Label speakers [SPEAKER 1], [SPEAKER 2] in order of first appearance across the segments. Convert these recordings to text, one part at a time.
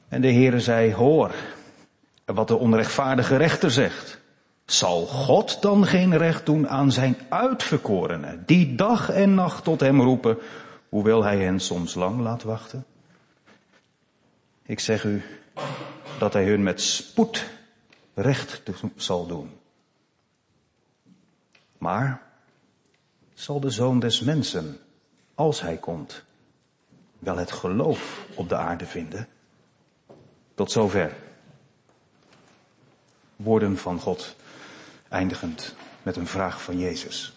[SPEAKER 1] En de Heere zei, hoor wat de onrechtvaardige rechter zegt. Zal God dan geen recht doen aan zijn uitverkorenen, die dag en nacht tot hem roepen, hoewel hij hen soms lang laat wachten? Ik zeg u dat hij hun met spoed recht zal doen. Maar zal de Zoon des Mensen, als hij komt, wel het geloof op de aarde vinden? Tot zover. Woorden van God, eindigend met een vraag van Jezus.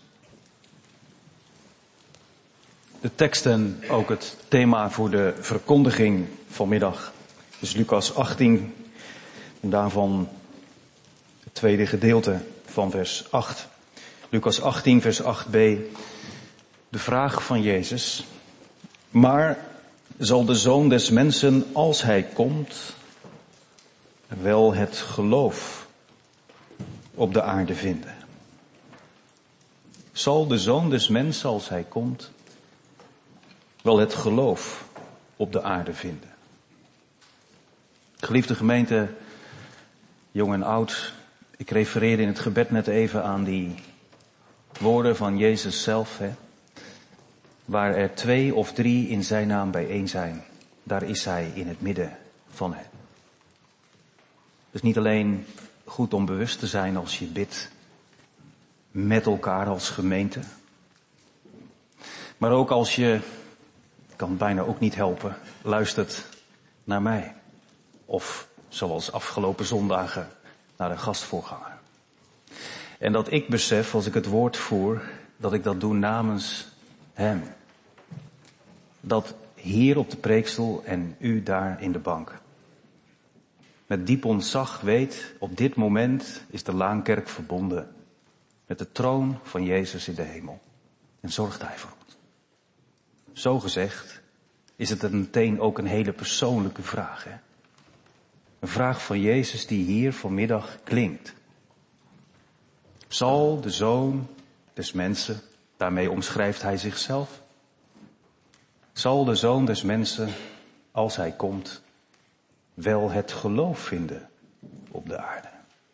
[SPEAKER 1] De tekst en ook het thema voor de verkondiging vanmiddag is Lucas 18 en daarvan het tweede gedeelte van vers 8. Lucas 18 vers 8b, de vraag van Jezus. Maar zal de Zoon des Mensen, als hij komt, wel het geloof op de aarde vinden? Zal de Zoon des Mensen, als hij komt, wel het geloof op de aarde vinden? Geliefde gemeente, jong en oud, ik refereerde in het gebed net even aan die woorden van Jezus zelf, waar er 2 of 3 in zijn naam bijeen zijn, daar is hij in het midden van hen. Het is niet alleen goed om bewust te zijn als je bidt met elkaar als gemeente, maar ook als je, ik kan het bijna ook niet helpen, luistert naar mij. Of zoals afgelopen zondagen naar een gastvoorganger. En dat ik besef, als ik het woord voer, dat ik dat doe namens hem. Dat hier op de preekstoel en u daar in de bank. Met diep ontzag weet, op dit moment is de Laankerk verbonden met de troon van Jezus in de hemel. En zorgt hij voor ons. Zo gezegd is het meteen ook een hele persoonlijke vraag. Een vraag van Jezus die hier vanmiddag klinkt. Zal de Zoon des Mensen, daarmee omschrijft hij zichzelf, zal de Zoon des Mensen, als hij komt, wel het geloof vinden op de aarde?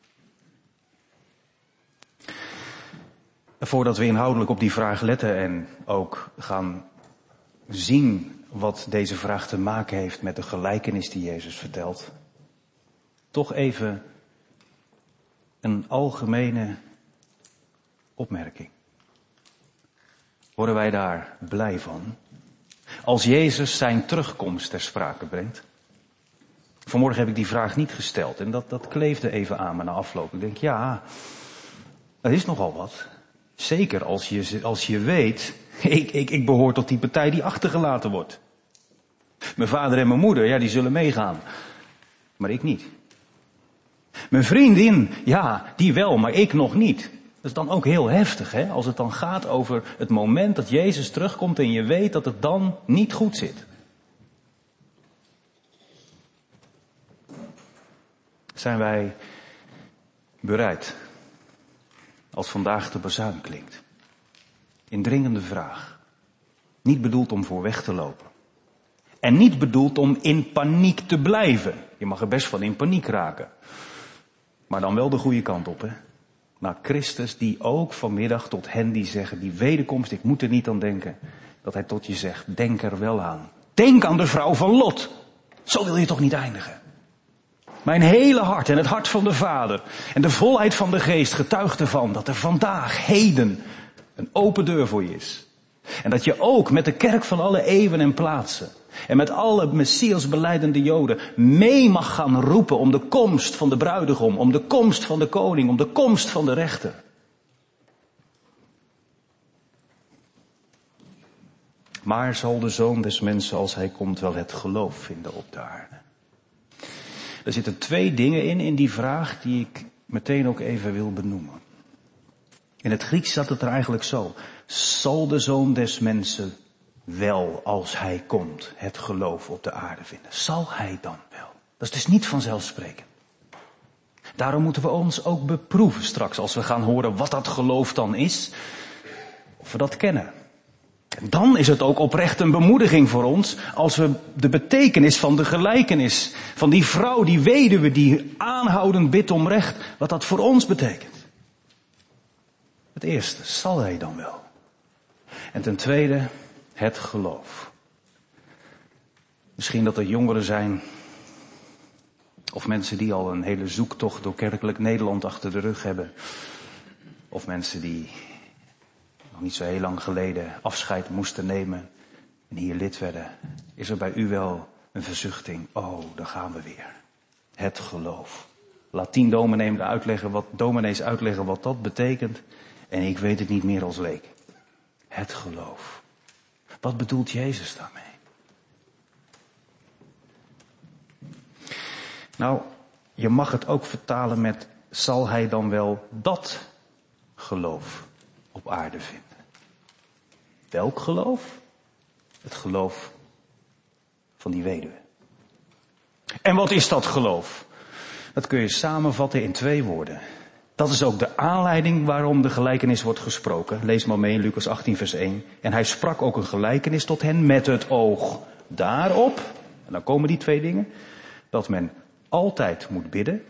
[SPEAKER 1] Voordat we inhoudelijk op die vraag letten en ook gaan zien wat deze vraag te maken heeft met de gelijkenis die Jezus vertelt, toch even een algemene opmerking. Worden wij daar blij van? Als Jezus zijn terugkomst ter sprake brengt. Vanmorgen heb ik die vraag niet gesteld en dat kleefde even aan me na afloop. Ik denk, ja, dat is nogal wat. Zeker als je weet, ik behoor tot die partij die achtergelaten wordt. Mijn vader en mijn moeder, ja, die zullen meegaan. Maar ik niet. Mijn vriendin, ja, die wel, maar ik nog niet. Dat is dan ook heel heftig, als het dan gaat over het moment dat Jezus terugkomt en je weet dat het dan niet goed zit. Zijn wij bereid, als vandaag de bazuin klinkt? Indringende vraag. Niet bedoeld om voor weg te lopen. En niet bedoeld om in paniek te blijven. Je mag er best van in paniek raken. Maar dan wel de goede kant op, Naar Christus die ook vanmiddag tot hen die zeggen, die wederkomst, ik moet er niet aan denken. Dat hij tot je zegt, denk er wel aan. Denk aan de vrouw van Lot. Zo wil je toch niet eindigen. Mijn hele hart en het hart van de Vader en de volheid van de Geest getuigt ervan dat er vandaag, heden, een open deur voor je is. En dat je ook met de kerk van alle eeuwen en plaatsen en met alle Messias belijdende Joden mee mag gaan roepen om de komst van de bruidegom, om de komst van de koning, om de komst van de rechter. Maar zal de Zoon des Mensen, als hij komt, wel het geloof vinden op de aarde? Er zitten 2 dingen in die vraag die ik meteen ook even wil benoemen. In het Grieks staat het er eigenlijk zo. Zal de Zoon des Mensen wel, als hij komt, het geloof op de aarde vinden? Zal hij dan wel? Dat is dus niet vanzelfsprekend. Daarom moeten we ons ook beproeven straks als we gaan horen wat dat geloof dan is. Of we dat kennen. Dan is het ook oprecht een bemoediging voor ons als we de betekenis van de gelijkenis van die vrouw, die weduwe, die aanhoudend bidt om recht, wat dat voor ons betekent. Het eerste, zal hij dan wel? En ten tweede, het geloof. Misschien dat er jongeren zijn, of mensen die al een hele zoektocht door kerkelijk Nederland achter de rug hebben. Of mensen die nog niet zo heel lang geleden afscheid moesten nemen en hier lid werden. Is er bij u wel een verzuchting? Oh, daar gaan we weer. Het geloof. Laat 10 dominees uitleggen wat dat betekent. En ik weet het niet meer als leek. Het geloof. Wat bedoelt Jezus daarmee? Nou, je mag het ook vertalen met, zal hij dan wel dat geloof op aarde vinden? Welk geloof? Het geloof van die weduwe. En wat is dat geloof? Dat kun je samenvatten in 2 woorden. Dat is ook de aanleiding waarom de gelijkenis wordt gesproken. Lees maar mee in Lucas 18 vers 1. En hij sprak ook een gelijkenis tot hen met het oog daarop. En dan komen die 2 dingen. Dat men altijd moet bidden.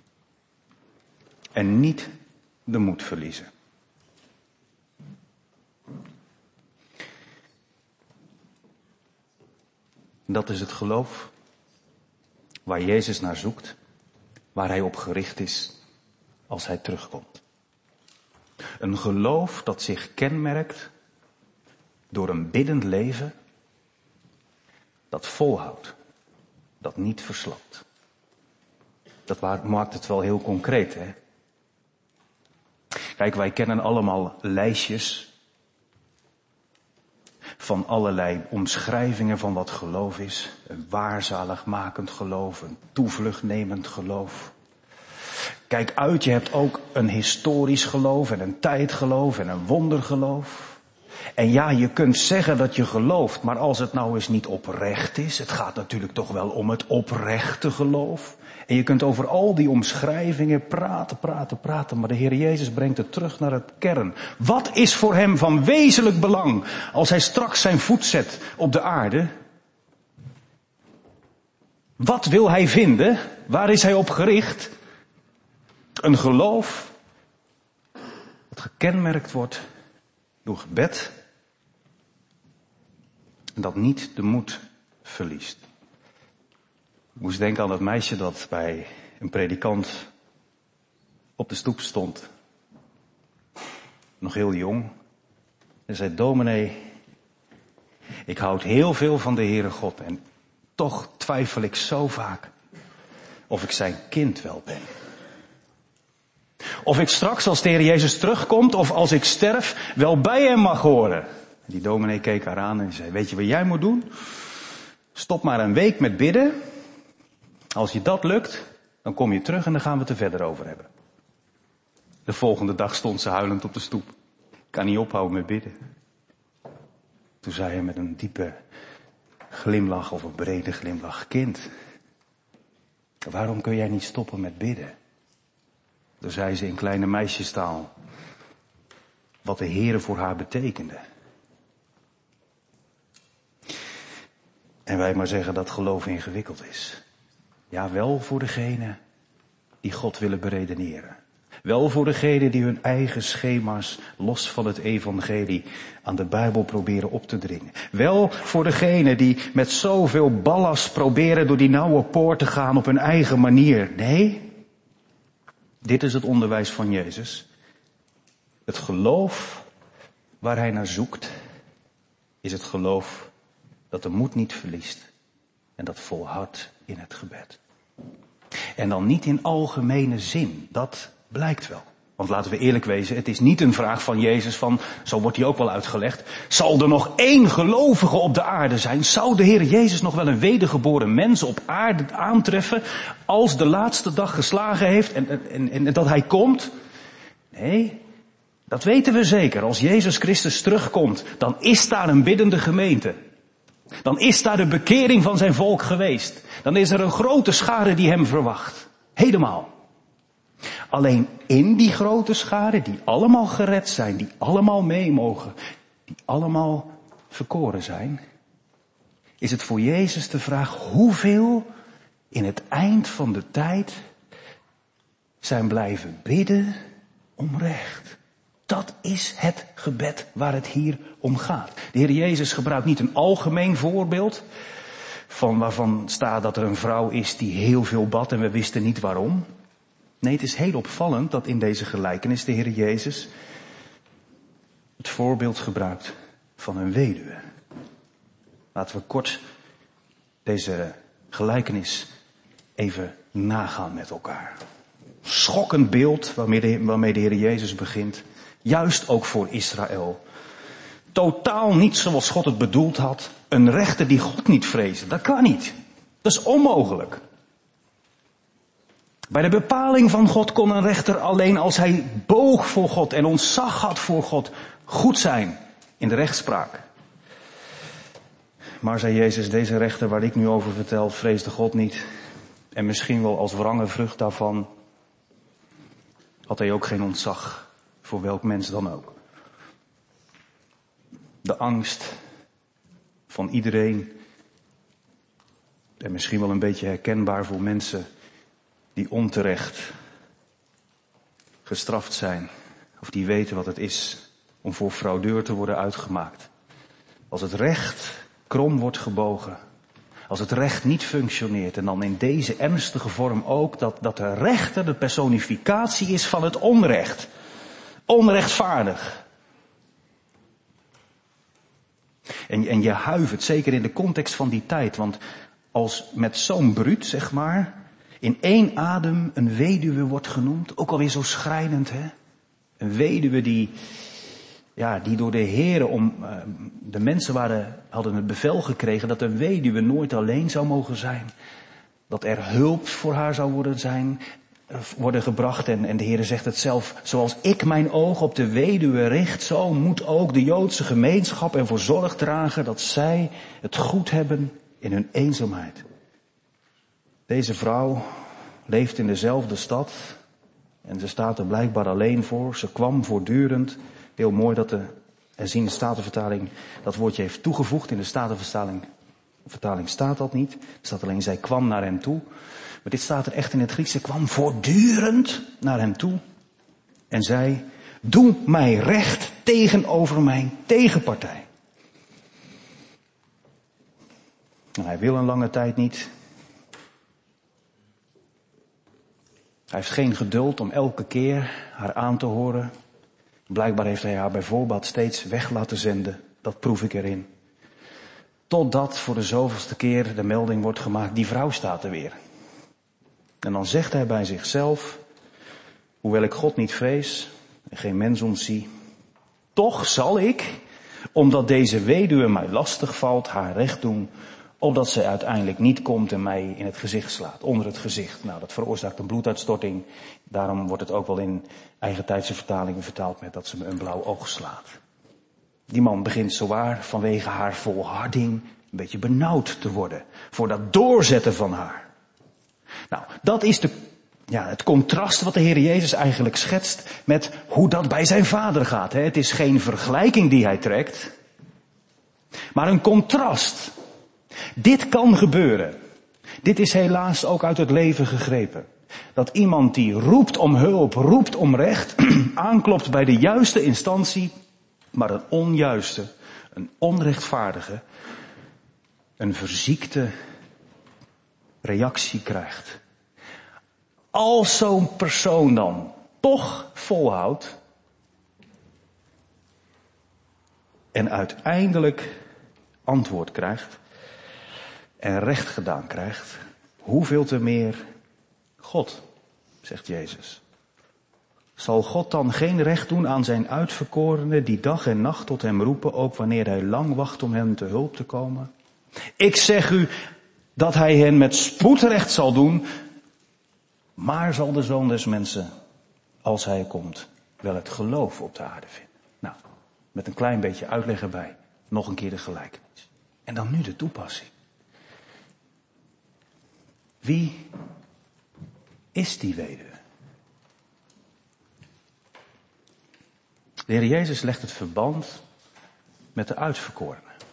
[SPEAKER 1] En niet de moed verliezen. Dat is het geloof waar Jezus naar zoekt. Waar hij op gericht is als hij terugkomt. Een geloof dat zich kenmerkt door een biddend leven dat volhoudt, dat niet verslapt. Dat maakt het wel heel concreet, hè? Kijk, wij kennen allemaal lijstjes van allerlei omschrijvingen van wat geloof is. Een waarzaligmakend geloof, een toevluchtnemend geloof. Kijk uit, je hebt ook een historisch geloof en een tijdgeloof en een wondergeloof. En ja, je kunt zeggen dat je gelooft, maar als het nou eens niet oprecht is, het gaat natuurlijk toch wel om het oprechte geloof. En je kunt over al die omschrijvingen praten, maar de Heer Jezus brengt het terug naar het kern. Wat is voor hem van wezenlijk belang als hij straks zijn voet zet op de aarde? Wat wil hij vinden? Waar is hij op gericht? Een geloof dat gekenmerkt wordt door gebed en dat niet de moed verliest. Ik moest denken aan dat meisje dat bij een predikant op de stoep stond. Nog heel jong. En zei, dominee, ik houd heel veel van de Heere God en toch twijfel ik zo vaak of ik zijn kind wel ben. Of ik straks als de Heer Jezus terugkomt of als ik sterf wel bij hem mag horen. Die dominee keek haar aan en zei, weet je wat jij moet doen? Stop maar een week met bidden. Als je dat lukt, dan kom je terug en dan gaan we het er verder over hebben. De volgende dag stond ze huilend op de stoep. Ik kan niet ophouden met bidden. Toen zei hij met een diepe glimlach of een brede glimlach, kind, waarom kun jij niet stoppen met bidden? Toen zei ze in kleine meisjestaal wat de Heere voor haar betekende. En wij maar zeggen dat geloof ingewikkeld is. Ja, wel voor degenen die God willen beredeneren. Wel voor degenen die hun eigen schema's los van het evangelie aan de Bijbel proberen op te dringen. Wel voor degenen die met zoveel ballast proberen door die nauwe poort te gaan op hun eigen manier. Nee, dit is het onderwijs van Jezus. Het geloof waar hij naar zoekt is het geloof dat de moed niet verliest en dat volhardt in het gebed. En dan niet in algemene zin, dat blijkt wel. Want laten we eerlijk wezen, het is niet een vraag van Jezus van, zo wordt hij ook wel uitgelegd, zal er nog 1 gelovige op de aarde zijn? Zou de Heer Jezus nog wel een wedergeboren mens op aarde aantreffen als de laatste dag geslagen heeft en dat hij komt? Nee, dat weten we zeker. Als Jezus Christus terugkomt, dan is daar een biddende gemeente. Dan is daar de bekering van zijn volk geweest. Dan is er een grote schare die hem verwacht. Helemaal. Alleen in die grote schare, die allemaal gered zijn, die allemaal mee mogen, die allemaal verkoren zijn, is het voor Jezus de vraag hoeveel in het eind van de tijd zijn blijven bidden om recht. Dat is het gebed waar het hier om gaat. De Heer Jezus gebruikt niet een algemeen voorbeeld waarvan staat dat er een vrouw is die heel veel bad en we wisten niet waarom. Nee, het is heel opvallend dat in deze gelijkenis de Heer Jezus het voorbeeld gebruikt van een weduwe. Laten we kort deze gelijkenis even nagaan met elkaar. Schokkend beeld waarmee de Heer Jezus begint. Juist ook voor Israël. Totaal niet zoals God het bedoeld had. Een rechter die God niet vreesde. Dat kan niet. Dat is onmogelijk. Bij de bepaling van God kon een rechter alleen als hij boog voor God en ontzag had voor God goed zijn in de rechtspraak. Maar zei Jezus, deze rechter waar ik nu over vertel, vreesde God niet. En misschien wel als wrange vrucht daarvan had hij ook geen ontzag voor welk mens dan ook. De angst van iedereen, en misschien wel een beetje herkenbaar voor mensen die onterecht gestraft zijn, of die weten wat het is om voor fraudeur te worden uitgemaakt. Als het recht krom wordt gebogen, als het recht niet functioneert, en dan in deze ernstige vorm ook dat de rechter de personificatie is van het onrecht. Onrechtvaardig. En je huivert, zeker in de context van die tijd, want als met zo'n bruut, zeg maar, in één adem een weduwe wordt genoemd, ook alweer zo schrijnend, hè? Een weduwe die door de Heere de mensen hadden het bevel gekregen dat een weduwe nooit alleen zou mogen zijn. Dat er hulp voor haar zou worden gebracht. En de Heere zegt het zelf, zoals ik mijn oog op de weduwe richt, zo moet ook de Joodse gemeenschap ervoor zorg dragen dat zij het goed hebben in hun eenzaamheid. Deze vrouw leeft in dezelfde stad en ze staat er blijkbaar alleen voor. Ze kwam voortdurend. Heel mooi dat de herziende Statenvertaling dat woordje heeft toegevoegd. In de Statenvertaling staat dat niet. Er staat alleen, zij kwam naar hem toe. Maar dit staat er echt in het Grieks. Ze kwam voortdurend naar hem toe. En zei, doe mij recht tegenover mijn tegenpartij. Nou, hij wil een lange tijd niet. Hij heeft geen geduld om elke keer haar aan te horen. Blijkbaar heeft hij haar bij voorbaat steeds weg laten zenden. Dat proef ik erin. Totdat voor de zoveelste keer de melding wordt gemaakt, die vrouw staat er weer. En dan zegt hij bij zichzelf, hoewel ik God niet vrees en geen mens ontzie, toch zal ik, omdat deze weduwe mij lastig valt, haar recht doen, opdat zij uiteindelijk niet komt en mij in het gezicht slaat, onder het gezicht. Nou, dat veroorzaakt een bloeduitstorting. Daarom wordt het ook wel in eigentijdse vertalingen vertaald met dat ze me een blauw oog slaat. Die man begint zowaar vanwege haar volharding een beetje benauwd te worden voor dat doorzetten van haar. Nou, dat is het contrast wat de Heer Jezus eigenlijk schetst met hoe dat bij zijn Vader gaat. Het is geen vergelijking die hij trekt, maar een contrast. Dit kan gebeuren. Dit is helaas ook uit het leven gegrepen. Dat iemand die roept om hulp, roept om recht, aanklopt bij de juiste instantie, maar een onjuiste, een onrechtvaardige, een verziekte reactie krijgt. Als zo'n persoon dan toch volhoudt en uiteindelijk antwoord krijgt en recht gedaan krijgt, hoeveel te meer God, zegt Jezus. Zal God dan geen recht doen aan zijn uitverkorenen die dag en nacht tot hem roepen, ook wanneer hij lang wacht om hen te hulp te komen? Ik zeg u dat hij hen met spoed recht zal doen, maar zal de Zoon des Mensen, als hij komt, wel het geloof op de aarde vinden. Nou, met een klein beetje uitleg erbij, nog een keer de gelijkenis. En dan nu de toepassing. Wie is die weduwe? De Heer Jezus legt het verband met de uitverkorenen.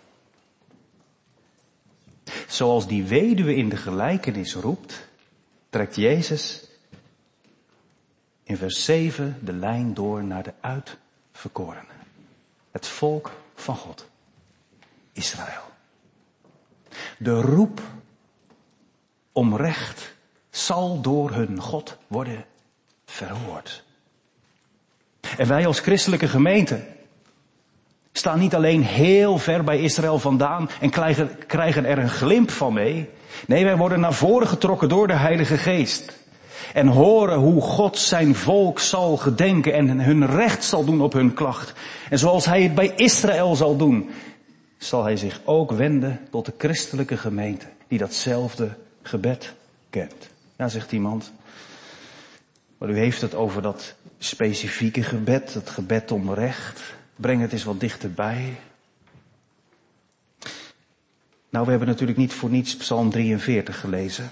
[SPEAKER 1] zoals die weduwe in de gelijkenis roept, trekt Jezus in vers 7 de lijn door naar de uitverkorenen. Het volk van God, Israël. De roep om recht zal door hun God worden verhoord. En wij als christelijke gemeente staan niet alleen heel ver bij Israël vandaan en krijgen er een glimp van mee. Nee, wij worden naar voren getrokken door de Heilige Geest. En horen hoe God zijn volk zal gedenken en hun recht zal doen op hun klacht. En zoals hij het bij Israël zal doen, zal hij zich ook wenden tot de christelijke gemeente die datzelfde gebed kent. Ja, zegt iemand. Maar u heeft het over dat specifieke gebed, het gebed om recht. Breng het eens wat dichterbij. Nou, we hebben natuurlijk niet voor niets Psalm 43 gelezen.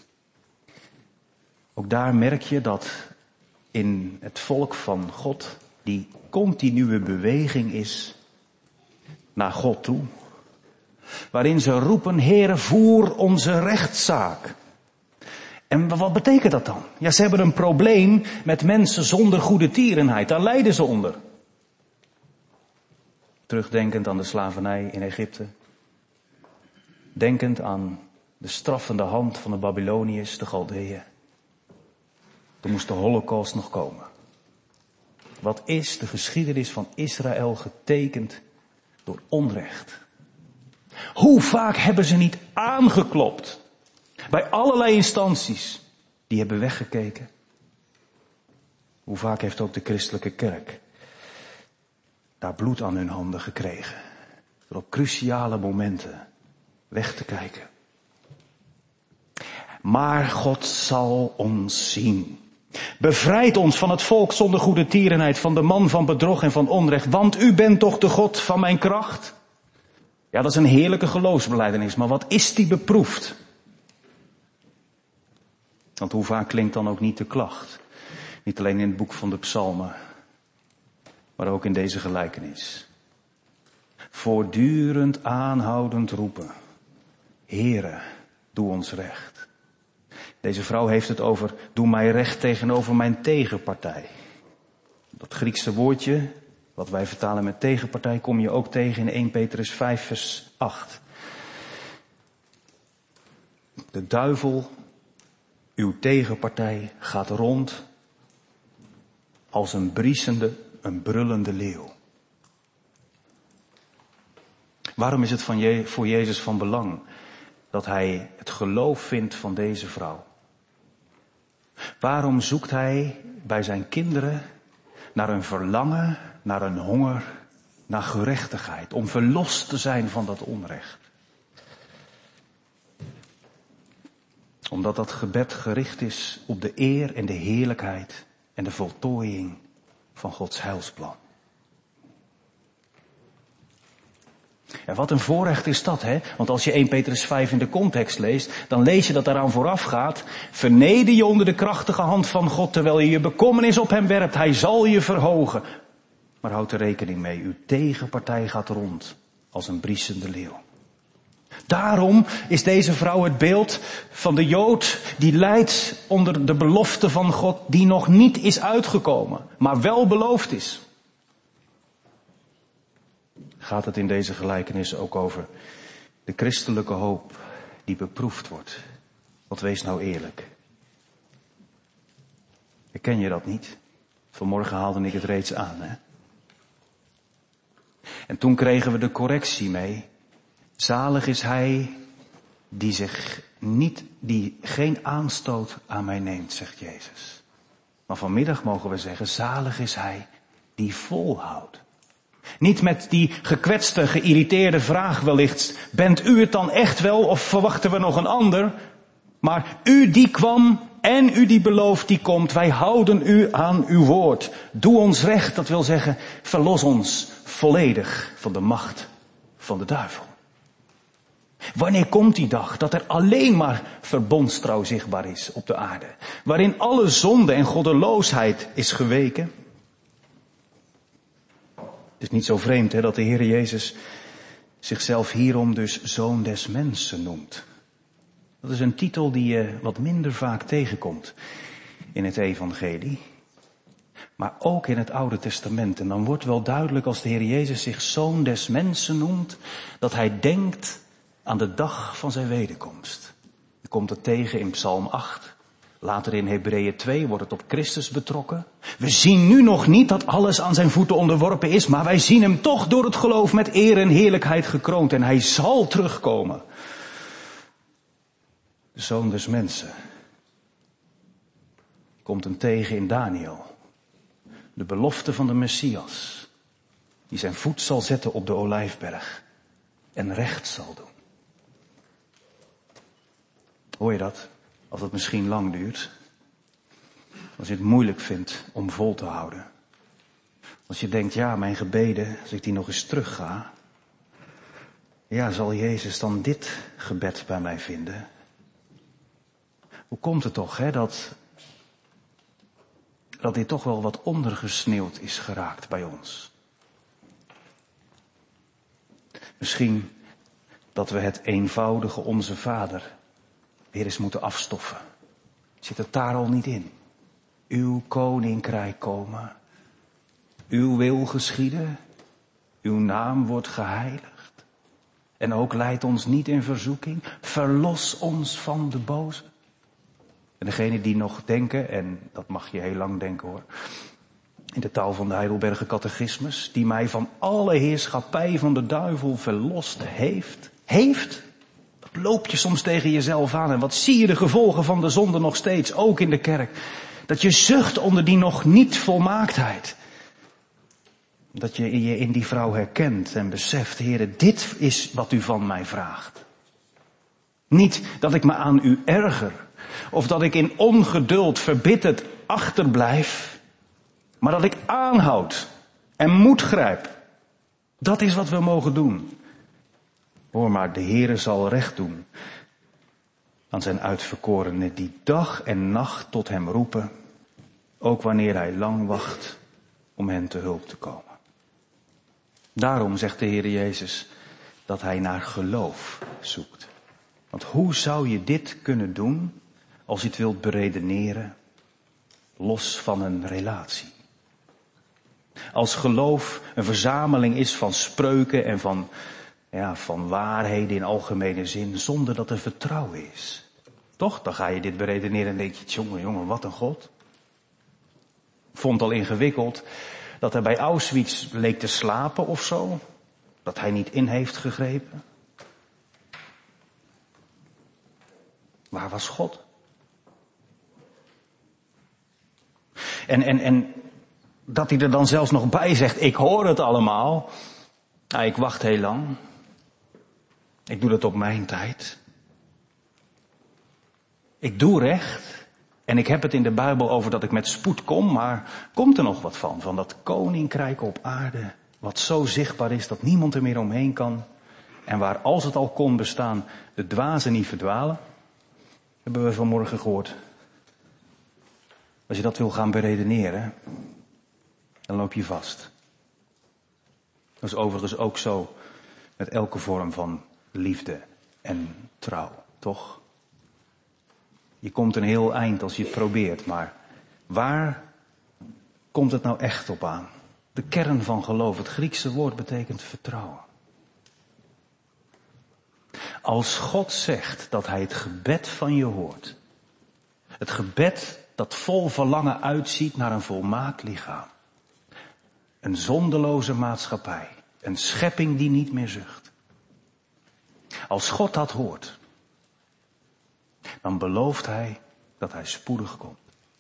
[SPEAKER 1] Ook daar merk je dat in het volk van God die continue beweging is naar God toe. Waarin ze roepen, Heere, voer onze rechtszaak. En wat betekent dat dan? Ja, ze hebben een probleem met mensen zonder goede tierenheid. Daar lijden ze onder. Terugdenkend aan de slavernij in Egypte. Denkend aan de straffende hand van de Babyloniërs, de Galdeeën. Toen moest de Holocaust nog komen. Wat is de geschiedenis van Israël getekend door onrecht? Hoe vaak hebben ze niet aangeklopt bij allerlei instanties die hebben weggekeken? Hoe vaak heeft ook de christelijke kerk daar bloed aan hun handen gekregen door op cruciale momenten weg te kijken? Maar God zal ons zien. Bevrijd ons van het volk zonder goede tierenheid, van de man van bedrog en van onrecht, want u bent toch de God van mijn kracht? Ja, dat is een heerlijke geloofsbelijdenis, maar wat is die beproefd? Want hoe vaak klinkt dan ook niet de klacht? Niet alleen in het boek van de Psalmen, maar ook in deze gelijkenis. Voortdurend aanhoudend roepen. Heere, doe ons recht. Deze vrouw heeft het over, doe mij recht tegenover mijn tegenpartij. Dat Griekse woordje, wat wij vertalen met tegenpartij, kom je ook tegen in 1 Petrus 5 vers 8. De duivel, uw tegenpartij, gaat rond als een briesende, een brullende leeuw. Waarom is het voor Jezus van belang dat hij het geloof vindt van deze vrouw? Waarom zoekt hij bij zijn kinderen naar een verlangen, naar een honger, naar gerechtigheid, om verlost te zijn van dat onrecht? Omdat dat gebed gericht is op de eer en de heerlijkheid en de voltooiing van Gods heilsplan. En wat een voorrecht is dat, hè? Want als je 1 Petrus 5 in de context leest, dan lees je dat daaraan vooraf gaat. Verneder je onder de krachtige hand van God, terwijl je je bekommernis op hem werpt. Hij zal je verhogen. Maar houd er rekening mee, uw tegenpartij gaat rond als een briesende leeuw. Daarom is deze vrouw het beeld van de Jood die lijdt onder de belofte van God die nog niet is uitgekomen, maar wel beloofd is. Gaat het in deze gelijkenis ook over de christelijke hoop die beproefd wordt. Want wees nou eerlijk. Herken je dat niet? Vanmorgen haalde ik het reeds aan, hè? En toen kregen we de correctie mee. Zalig is hij die geen aanstoot aan mij neemt, zegt Jezus. Maar vanmiddag mogen we zeggen, zalig is hij die volhoudt. Niet met die gekwetste, geïrriteerde vraag wellicht, bent u het dan echt wel of verwachten we nog een ander? Maar u die kwam en u die belooft die komt, wij houden u aan uw woord. Doe ons recht, dat wil zeggen, verlos ons volledig van de macht van de duivel. Wanneer komt die dag dat er alleen maar verbondstrouw zichtbaar is op de aarde? Waarin alle zonde en goddeloosheid is geweken? Het is niet zo vreemd, hè, dat de Heer Jezus zichzelf hierom dus Zoon des Mensen noemt. Dat is een titel die je wat minder vaak tegenkomt in het evangelie. Maar ook in het Oude Testament. En dan wordt wel duidelijk als de Heer Jezus zich Zoon des Mensen noemt, dat hij denkt aan de dag van zijn wederkomst. Je komt het tegen in Psalm 8. Later in Hebreeën 2 wordt het op Christus betrokken. We zien nu nog niet dat alles aan zijn voeten onderworpen is, maar wij zien hem toch door het geloof met eer en heerlijkheid gekroond. En hij zal terugkomen. De Zoon des Mensen. Komt hem tegen in Daniel. De belofte van de Messias. Die zijn voet zal zetten op de Olijfberg. En recht zal doen. Hoor je dat? Als het misschien lang duurt. Als je het moeilijk vindt om vol te houden. Als je denkt, ja, mijn gebeden, als ik die nog eens terug ga. Ja, zal Jezus dan dit gebed bij mij vinden? Hoe komt het toch, hè, dat dit toch wel wat ondergesneeuwd is geraakt bij ons? Misschien dat we het eenvoudige Onze Vader weer eens moeten afstoffen. Zit het daar al niet in? Uw koninkrijk komen. Uw wil geschieden. Uw naam wordt geheiligd. En ook leid ons niet in verzoeking. Verlos ons van de boze. En degene die nog denken, en dat mag je heel lang denken hoor, in de taal van de Heidelberger Catechismus, die mij van alle heerschappij van de duivel verlost heeft. Dat loop je soms tegen jezelf aan. En wat zie je de gevolgen van de zonde nog steeds, ook in de kerk. Dat je zucht onder die nog niet volmaaktheid. Dat je je in die vrouw herkent en beseft, Heere, dit is wat u van mij vraagt. Niet dat ik me aan u erger. Of dat ik in ongeduld verbitterd achterblijf. Maar dat ik aanhoud en moed grijp. Dat is wat we mogen doen. Hoor maar, de Heere zal recht doen aan zijn uitverkorenen die dag en nacht tot hem roepen. Ook wanneer hij lang wacht om hen te hulp te komen. Daarom zegt de Heere Jezus dat hij naar geloof zoekt. Want hoe zou je dit kunnen doen als je het wilt beredeneren los van een relatie? Als geloof een verzameling is van spreuken en van waarheden in algemene zin, zonder dat er vertrouwen is. Toch? Dan ga je dit beredeneren en denk je, jongen, wat een God. Vond al ingewikkeld dat hij bij Auschwitz leek te slapen of zo. Dat hij niet in heeft gegrepen. Waar was God? En dat hij er dan zelfs nog bij zegt, ik hoor het allemaal. Ik wacht heel lang. Ik doe dat op mijn tijd. Ik doe recht. En ik heb het in de Bijbel over dat ik met spoed kom, maar komt er nog wat van? Van dat koninkrijk op aarde, wat zo zichtbaar is dat niemand er meer omheen kan. En waar, als het al kon bestaan, de dwazen niet verdwalen. Hebben we vanmorgen gehoord. Als je dat wil gaan beredeneren, dan loop je vast. Dat is overigens ook zo met elke vorm van liefde en trouw, toch? Je komt een heel eind als je het probeert, maar waar komt het nou echt op aan? De kern van geloof, het Griekse woord betekent vertrouwen. Als God zegt dat hij het gebed van je hoort, het gebed dat vol verlangen uitziet naar een volmaakt lichaam, een zondeloze maatschappij, een schepping die niet meer zucht. Als God dat hoort, dan belooft hij dat hij spoedig komt.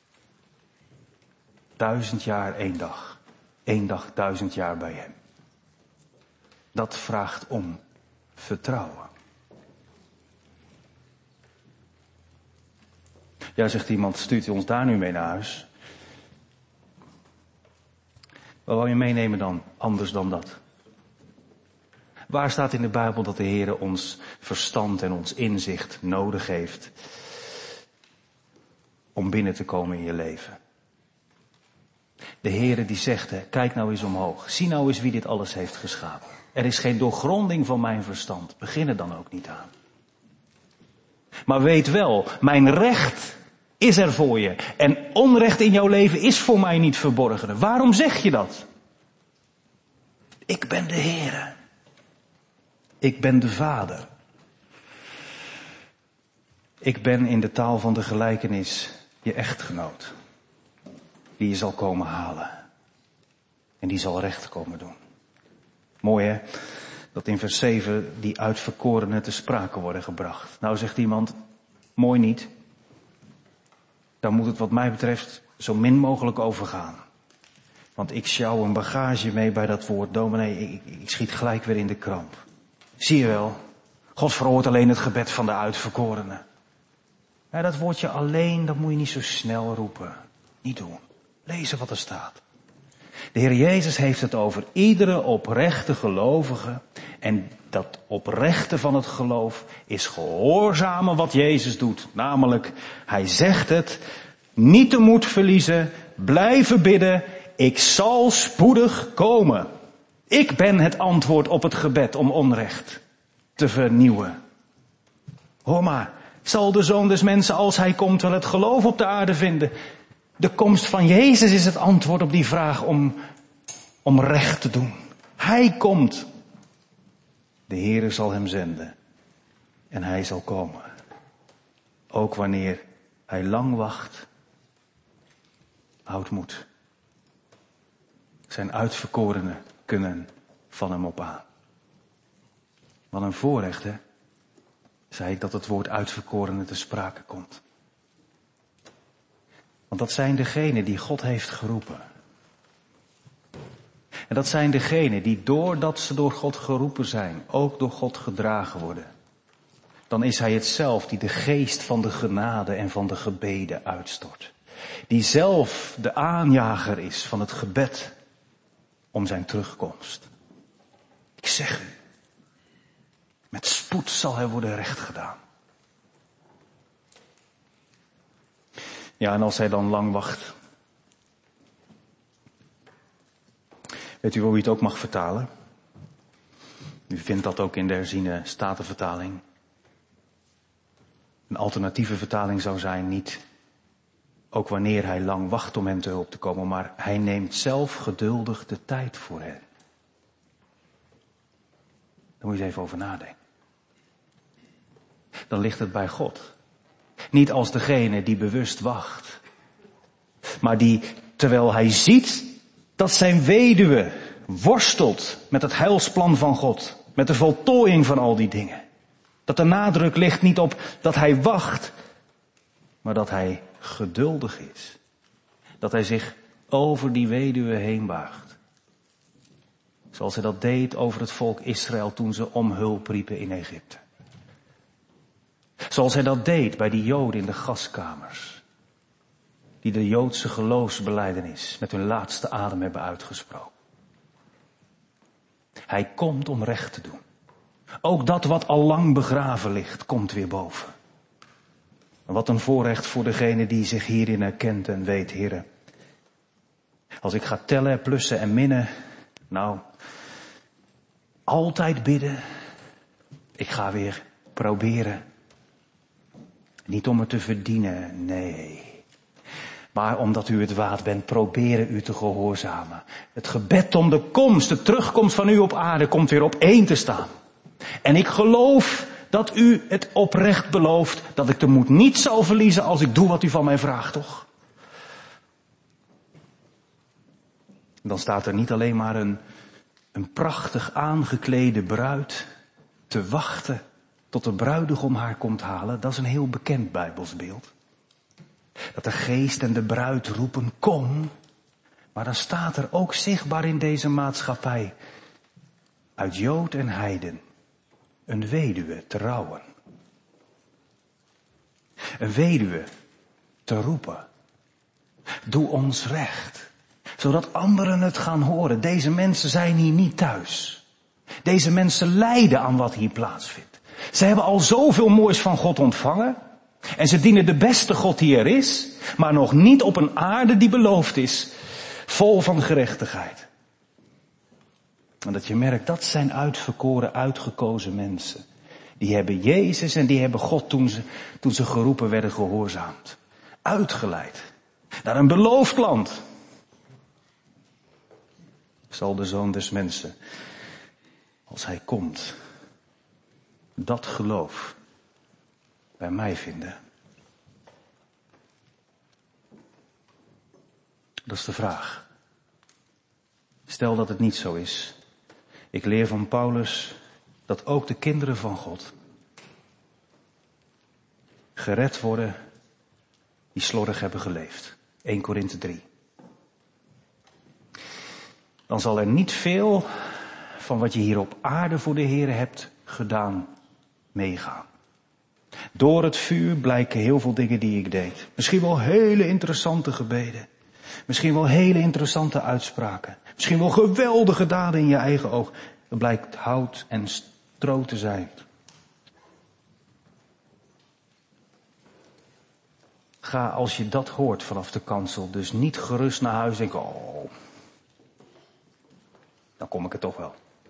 [SPEAKER 1] 1000 jaar 1 dag. 1 dag 1000 jaar bij hem. Dat vraagt om vertrouwen. Ja, zegt iemand, stuurt u ons daar nu mee naar huis? Wat wil je meenemen dan, anders dan dat? Waar staat in de Bijbel dat de Heer ons verstand en ons inzicht nodig heeft om binnen te komen in je leven? De Heer die zegt, kijk nou eens omhoog. Zie nou eens wie dit alles heeft geschapen. Er is geen doorgronding van mijn verstand. Begin er dan ook niet aan. Maar weet wel, mijn recht is er voor je. En onrecht in jouw leven is voor mij niet verborgen. Waarom zeg je dat? Ik ben de Heere. Ik ben de Vader. Ik ben in de taal van de gelijkenis je echtgenoot. Die je zal komen halen. En die zal recht komen doen. Mooi hè? Dat in vers 7 die uitverkorenen te sprake worden gebracht. Nou zegt iemand, mooi niet. Dan moet het wat mij betreft zo min mogelijk overgaan. Want ik sjouw een bagage mee bij dat woord. Dominee, ik schiet gelijk weer in de kramp. Zie je wel, God verhoort alleen het gebed van de uitverkorenen. Ja, dat woordje alleen, dat moet je niet zo snel roepen. Niet doen. Lezen wat er staat. De Heer Jezus heeft het over iedere oprechte gelovige. En dat oprechte van het geloof is gehoorzamen wat Jezus doet. Namelijk, hij zegt het, niet de moed verliezen, blijven bidden. Ik zal spoedig komen. Ik ben het antwoord op het gebed om onrecht te vernieuwen. Hoor maar, zal de Zoon des Mensen als hij komt wel het geloof op de aarde vinden? De komst van Jezus is het antwoord op die vraag om recht te doen. Hij komt. De Heere zal hem zenden. En hij zal komen. Ook wanneer hij lang wacht. Houd moed. Zijn uitverkorenen kunnen van hem op aan. Wat een voorrecht, hè? Zei ik dat het woord uitverkorenen te sprake komt. Want dat zijn degenen die God heeft geroepen. En dat zijn degenen die doordat ze door God geroepen zijn, ook door God gedragen worden. Dan is hij het zelf die de geest van de genade en van de gebeden uitstort. Die zelf de aanjager is van het gebed om zijn terugkomst. Ik zeg u, met spoed zal hij worden recht gedaan. Ja, en als hij dan lang wacht. Weet u hoe u het ook mag vertalen? U vindt dat ook in de herziene Statenvertaling. Een alternatieve vertaling zou zijn niet ook wanneer hij lang wacht om hem te hulp te komen, maar hij neemt zelf geduldig de tijd voor hen. Daar moet je eens even over nadenken. Dan ligt het bij God. Niet als degene die bewust wacht. Maar die, terwijl hij ziet dat zijn weduwe worstelt met het heilsplan van God. Met de voltooiing van al die dingen. Dat de nadruk ligt niet op dat hij wacht, maar dat hij geduldig is. Dat hij zich over die weduwe heen buigt. Zoals hij dat deed over het volk Israël toen ze om hulp riepen in Egypte. Zoals hij dat deed bij die Joden in de gaskamers. Die de Joodse geloofsbelijdenis met hun laatste adem hebben uitgesproken. Hij komt om recht te doen. Ook dat wat al lang begraven ligt, komt weer boven. Wat een voorrecht voor degene die zich hierin herkent en weet, Heere. Als ik ga tellen, plussen en minnen, nou, altijd bidden. Ik ga weer proberen. Niet om het te verdienen, nee. Maar omdat u het waard bent, proberen u te gehoorzamen. Het gebed om de komst, de terugkomst van u op aarde, komt weer op één te staan. En ik geloof dat u het oprecht belooft, dat ik de moed niet zal verliezen als ik doe wat u van mij vraagt, toch? Dan staat er niet alleen maar een prachtig aangeklede bruid te wachten tot de bruidegom haar komt halen. Dat is een heel bekend Bijbelsbeeld. Dat de geest en de bruid roepen, kom. Maar dan staat er ook zichtbaar in deze maatschappij, uit Jood en heiden, een weduwe te rouwen. Een weduwe te roepen. Doe ons recht. Zodat anderen het gaan horen. Deze mensen zijn hier niet thuis. Deze mensen lijden aan wat hier plaatsvindt. Ze hebben al zoveel moois van God ontvangen. En ze dienen de beste God die er is. Maar nog niet op een aarde die beloofd is. Vol van gerechtigheid. En dat je merkt, dat zijn uitverkoren, uitgekozen mensen. Die hebben Jezus en die hebben God toen ze geroepen werden gehoorzaamd. Uitgeleid. Naar een beloofd land. Zal de Zoon des Mensen, als hij komt, dat geloof bij mij vinden? Dat is de vraag. Stel dat het niet zo is. Ik leer van Paulus dat ook de kinderen van God gered worden die slordig hebben geleefd. 1 Korinthe 3. Dan zal er niet veel van wat je hier op aarde voor de Heere hebt gedaan meegaan. Door het vuur blijken heel veel dingen die ik deed. Misschien wel hele interessante gebeden. Misschien wel hele interessante uitspraken. Misschien wel geweldige daden in je eigen oog. Het blijkt hout en stro te zijn. Ga als je dat hoort vanaf de kansel dus niet gerust naar huis en denken, oh, dan kom ik er toch wel.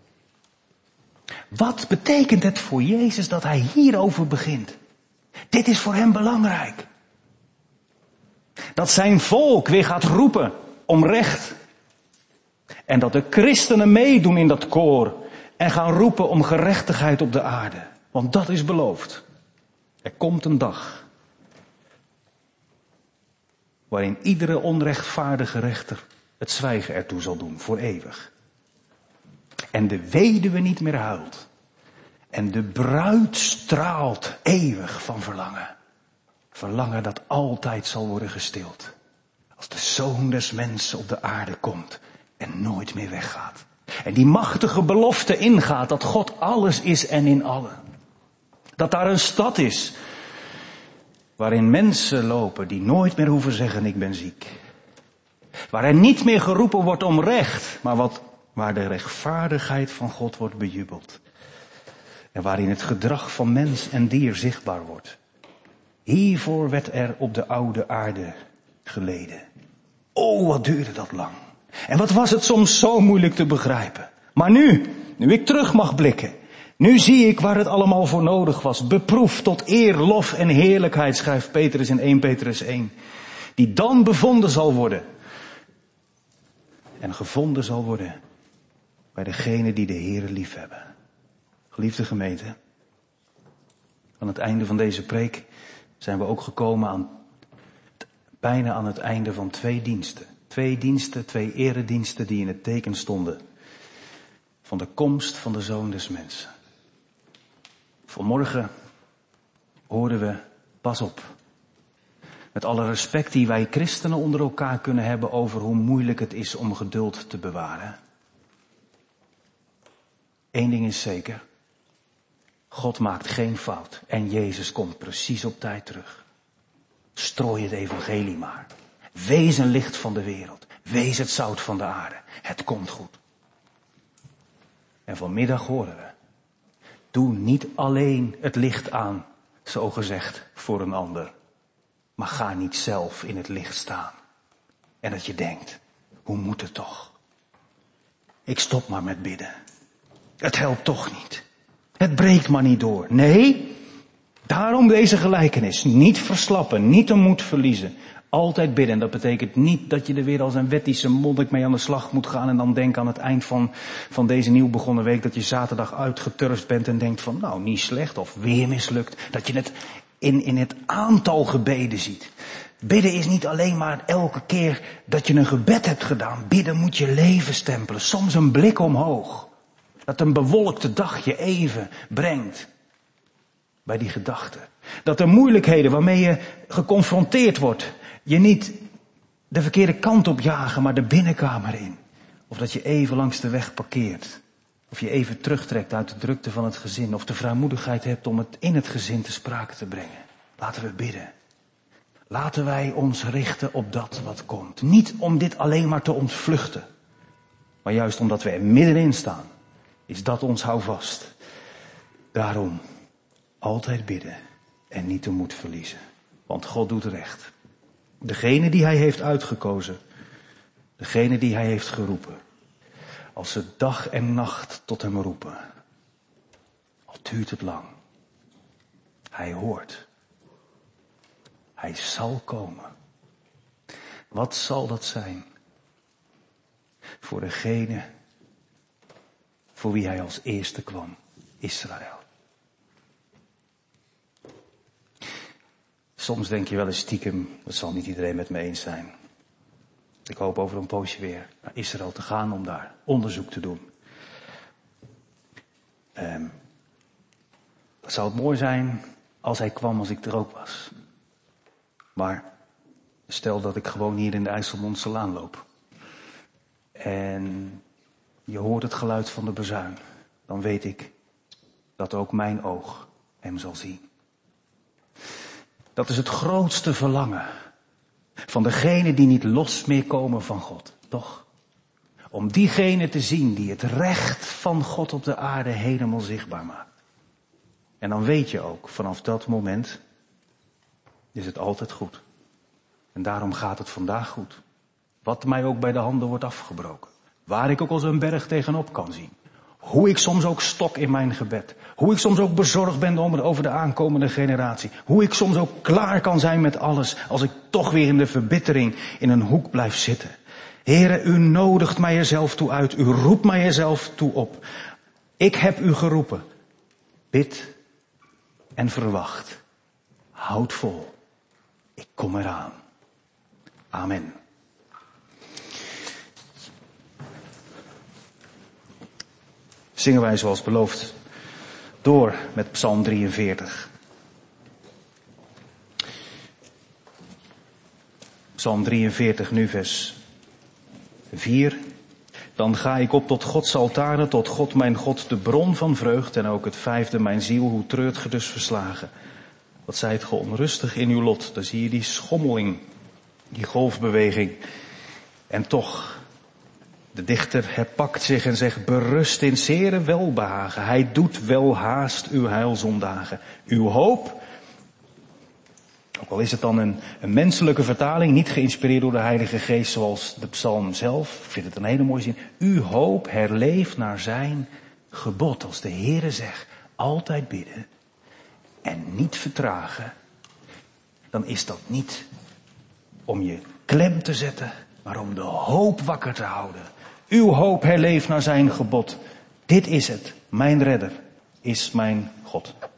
[SPEAKER 1] Wat betekent het voor Jezus dat hij hierover begint? Dit is voor hem belangrijk. Dat zijn volk weer gaat roepen om recht. En dat de christenen meedoen in dat koor en gaan roepen om gerechtigheid op de aarde. Want dat is beloofd. Er komt een dag waarin iedere onrechtvaardige rechter het zwijgen ertoe zal doen, voor eeuwig. En de weduwe niet meer huilt. En de bruid straalt eeuwig van verlangen. Verlangen dat altijd zal worden gestild. Als de Zoon des Mensen op de aarde komt en nooit meer weggaat. En die machtige belofte ingaat dat God alles is en in allen. Dat daar een stad is waarin mensen lopen die nooit meer hoeven zeggen ik ben ziek. Waar er niet meer geroepen wordt om recht, maar waar de rechtvaardigheid van God wordt bejubeld. En waarin het gedrag van mens en dier zichtbaar wordt. Hiervoor werd er op de oude aarde geleden. Oh, wat duurde dat lang. En wat was het soms zo moeilijk te begrijpen. Maar nu ik terug mag blikken. Nu zie ik waar het allemaal voor nodig was. Beproefd tot eer, lof en heerlijkheid, schrijft Petrus in 1 Petrus 1. Die dan bevonden zal worden. En gevonden zal worden bij degenen die de Heere lief hebben. Geliefde gemeente, aan het einde van deze preek zijn we ook gekomen bijna aan het einde van 2 diensten. 2 diensten, 2 erediensten die in het teken stonden van de komst van de Zoon des Mensen. Vanmorgen hoorden we, pas op, met alle respect die wij christenen onder elkaar kunnen hebben over hoe moeilijk het is om geduld te bewaren. 1 ding is zeker. God maakt geen fout en Jezus komt precies op tijd terug. Strooi het evangelie maar. Wees een licht van de wereld. Wees het zout van de aarde. Het komt goed. En vanmiddag horen we. Doe niet alleen het licht aan, zo gezegd, voor een ander. Maar ga niet zelf in het licht staan. En dat je denkt, hoe moet het toch? Ik stop maar met bidden. Het helpt toch niet. Het breekt maar niet door. Nee, daarom deze gelijkenis. Niet verslappen, niet de moed verliezen. Altijd bidden. En dat betekent niet dat je er weer als een wettische monnik mee aan de slag moet gaan. En dan denk aan het eind van deze nieuw begonnen week dat je zaterdag uitgeturfd bent en denkt van nou niet slecht of weer mislukt. Dat je het in het aantal gebeden ziet. Bidden is niet alleen maar elke keer dat je een gebed hebt gedaan. Bidden moet je leven stempelen. Soms een blik omhoog. Dat een bewolkte dag je even brengt bij die gedachte. Dat de moeilijkheden waarmee je geconfronteerd wordt, je niet de verkeerde kant op jagen, maar de binnenkamer in. Of dat je even langs de weg parkeert. Of je even terugtrekt uit de drukte van het gezin. Of de vrijmoedigheid hebt om het in het gezin te sprake te brengen. Laten we bidden. Laten wij ons richten op dat wat komt. Niet om dit alleen maar te ontvluchten. Maar juist omdat we er middenin staan. Is dat ons houvast. Daarom altijd bidden en niet de moed verliezen. Want God doet recht. Degene die hij heeft uitgekozen. Degene die hij heeft geroepen. Als ze dag en nacht tot hem roepen. Al duurt het lang. Hij hoort. Hij zal komen. Wat zal dat zijn? Voor degene voor wie hij als eerste kwam. Israël. Soms denk je wel eens stiekem, dat zal niet iedereen met me eens zijn. Ik hoop over een poosje weer naar Israël te gaan om daar onderzoek te doen. Het zou het mooi zijn als hij kwam als ik er ook was. Maar stel dat ik gewoon hier in de IJsselmondslaan loop. En je hoort het geluid van de bazuin. Dan weet ik dat ook mijn oog hem zal zien. Dat is het grootste verlangen van degenen die niet los meer komen van God. Toch? Om diegene te zien die het recht van God op de aarde helemaal zichtbaar maakt. En dan weet je ook, vanaf dat moment is het altijd goed. En daarom gaat het vandaag goed. Wat mij ook bij de handen wordt afgebroken. Waar ik ook als een berg tegenop kan zien. Hoe ik soms ook stok in mijn gebed. Hoe ik soms ook bezorgd ben over de aankomende generatie. Hoe ik soms ook klaar kan zijn met alles als ik toch weer in de verbittering in een hoek blijf zitten. Heere, u nodigt mij er zelf toe uit. U roept mij er zelf toe op. Ik heb u geroepen. Bid en verwacht. Houd vol. Ik kom eraan. Amen. Zingen wij zoals beloofd door met Psalm 43. Psalm 43, nu vers 4. Dan ga ik op tot Gods altaren, tot God mijn God, de bron van vreugd. En ook het 5e, mijn ziel, hoe treurt ge dus verslagen. Wat zijt ge onrustig in uw lot. Dan zie je die schommeling, die golfbeweging. En toch, de dichter herpakt zich en zegt, berust in zere welbehagen. Hij doet wel haast uw heilzondagen. Uw hoop, ook al is het dan een menselijke vertaling, niet geïnspireerd door de Heilige Geest zoals de psalm zelf. Ik vind het een hele mooie zin. Uw hoop herleeft naar zijn gebod. Als de Heere zegt, altijd bidden en niet vertragen. Dan is dat niet om je klem te zetten, maar om de hoop wakker te houden. Uw hoop herleeft naar zijn gebod. Dit is het. Mijn redder is mijn God.